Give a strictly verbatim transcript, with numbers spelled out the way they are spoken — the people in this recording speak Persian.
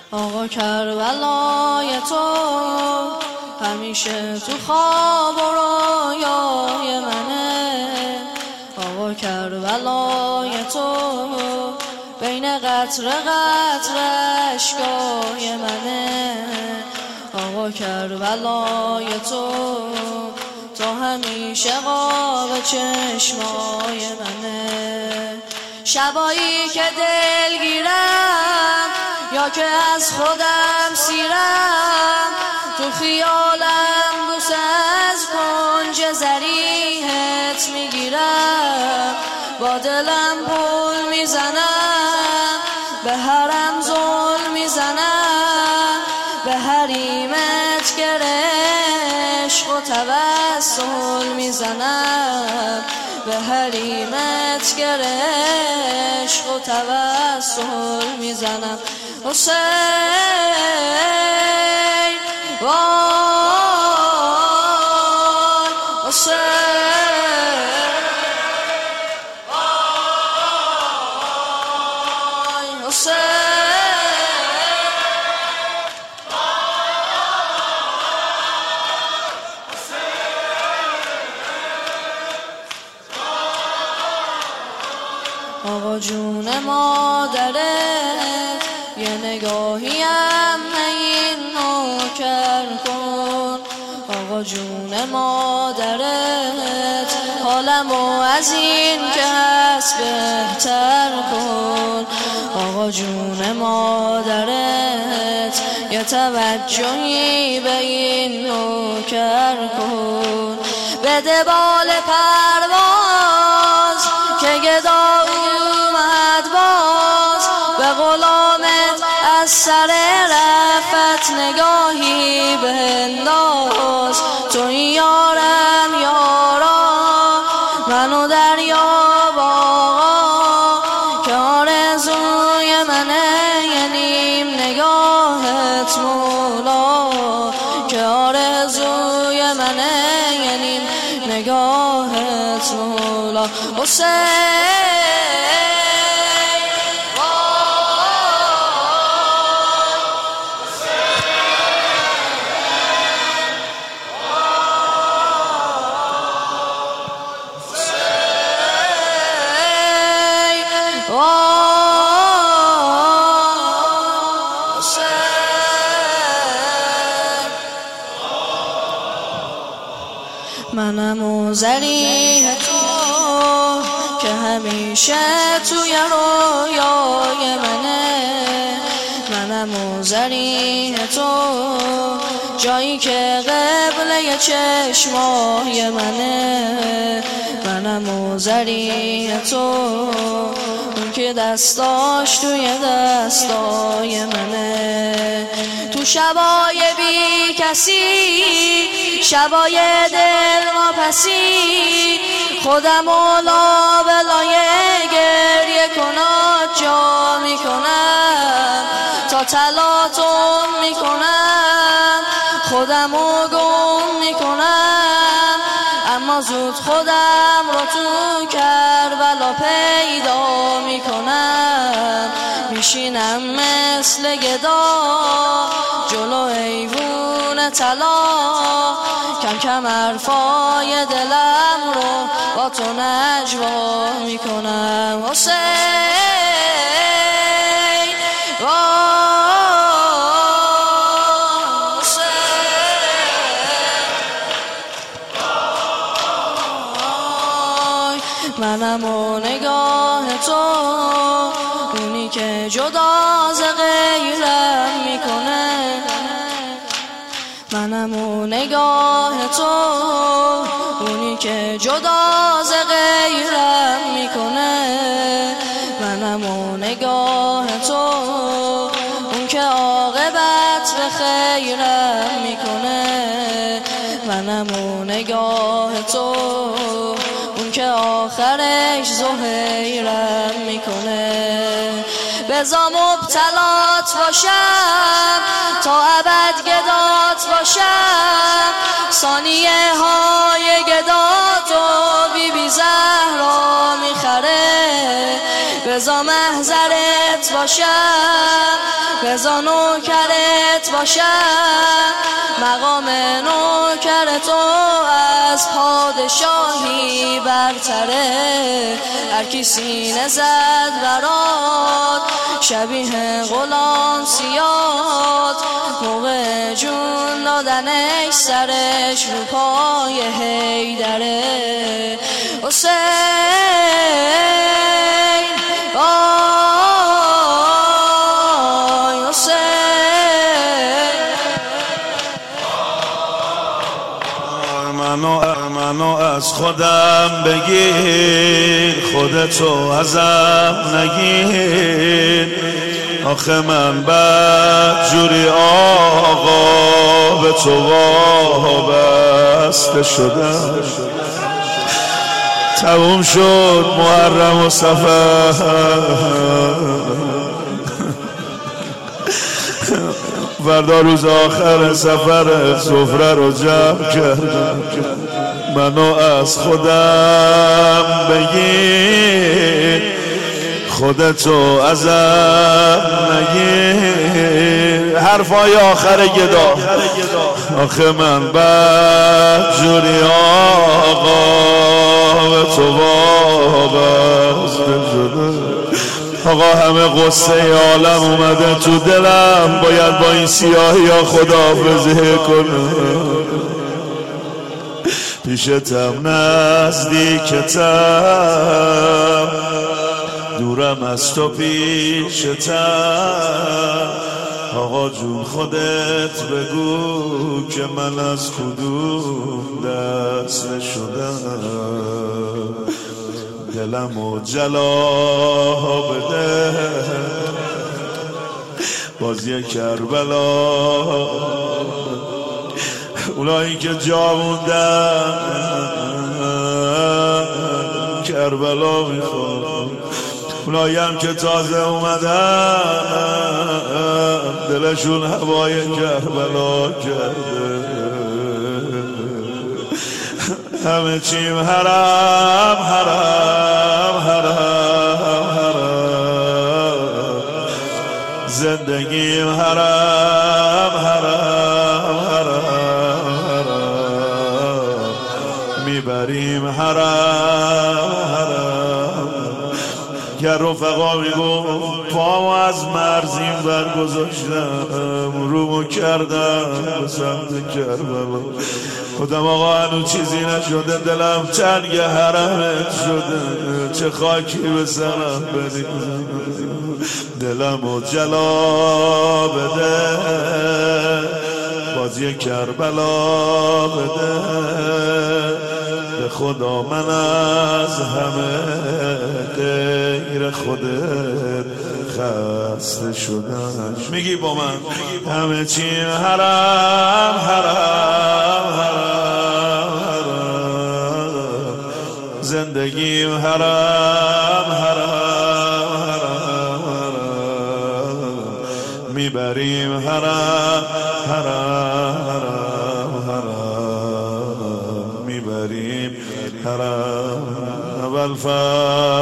آقا کربلای تو همیشه تو خواب و رویای منه. آقا کربلای تو بین قطره قطره اشکای منه. آقا کربلای تو تو همیشه قاب چشمای منه. شبایی که دلگیرم یا که از خودم سیرم، تو خیالم بوسه از کنج زریحت میگیرم. با دلم پول میزنم به حرم زل میزنم، به حریمت گرشق و توسل میزنم، به حریمت گرشق و توسل میزنم. حسین وای حسین وای حسین آقا جون مادرت یه نگاهیم این نوکر کن. آقا جون مادرت حالمو از این که هست بهتر کن. آقا جون مادرت یه توجهی به این نوکر کن. بده بال پرواز که گدا اومد باز، به غلامت از سر رفت نگاهی بنداز. تو یارم یارا منو دریا باقا، که آرزوی منه یه نیم نگاهت مولا، که آرزوی منه یه نیم نگاهت مولا. حسین منم و ذریح تو که همیشه توی رویای منه. منم و ذریح تو جایی که قبله چشمای منه. منم و ذریح تو اون که دستاش توی دستای منه. تو شبای بی کسی، شبای دل ما پسی، خودم اولا بلای گریه کنات جا میکنم، تا تلاطم میکنم خودمو گم میکنم. اما زود خودم رو تو کربلا پیدا میکنم. میشینم مثل گدا جلو ایوون طلا، کم کم حرفای دلم رو با تو نجوا میکنم. حسین منم و نگاه تو اونی که جدا ز غیرم میکنه. منم و نگاه تو اونی که جدا ز غیرم میکنه. منم و نگاه تو اون که عاقبت به خیرم میکنه. منم و نگاه تو اون که آخرش زهیرم میکنه. بزا مبتلات باشم تا ابد گدات باشم، ثانیه های گداتو بی بی زهرا میخره. رضا محضرت باشم، رضا نوکرت باشم، مقام نوکر تو از پادشاهی برتره. هر کی سینه زد برات شبیه غلام سیاد، موقع جون دادنش سرش رو پای حیدره. حسین آی حسین، منو منو از خودم بگیر، خودتو ازم نگیر. آخه من بد جوری آقا به تو وابسته شدم. تموم شد محرم و صفر، فردا روز آخر سفر سفره رو جمع کردم. منو از خودم بگیر، خودتو ازم نگیر. حرفای آخر گدا، آخه من بد جوری آقا به تو وابسته شدم. آقا همه قصه عالم اومده تو دلم، باید با این سیاهی ها خداحافظی کنم. پیشتم نزدیکتم، دورم از تو پیشتم. آقا جون خودت بگو که من از کدوم دست شدم. دلمو جلا بده بازی کربلا، اونایی که جا موندن کربلا میخواد، اونایی هم که تازه اومدن دلشون هوای کربلا کرده. همه چیم حرام حرام حرام حرام، زندگیم حرام حرام حرام حرام، میبریم حرام حرام. که رفقا میگو پامو از مرزیم برگذاشتم، رومو کردم به سمت کربلا. خودم آقا هنو چیزی نشده، دلم تنگ حرمت شده، چه خاکی به سرم بدیم. دلمو جلا بده بازی کربلا بده، به خدا من از همه غیر خودت خسته شدم. میگی با من همه چیم حرام حرام حرام حرام، زندگیم حرام حرام حرام حرام، میبریم حرام حرام حرام حرام، میبریم حرام. اول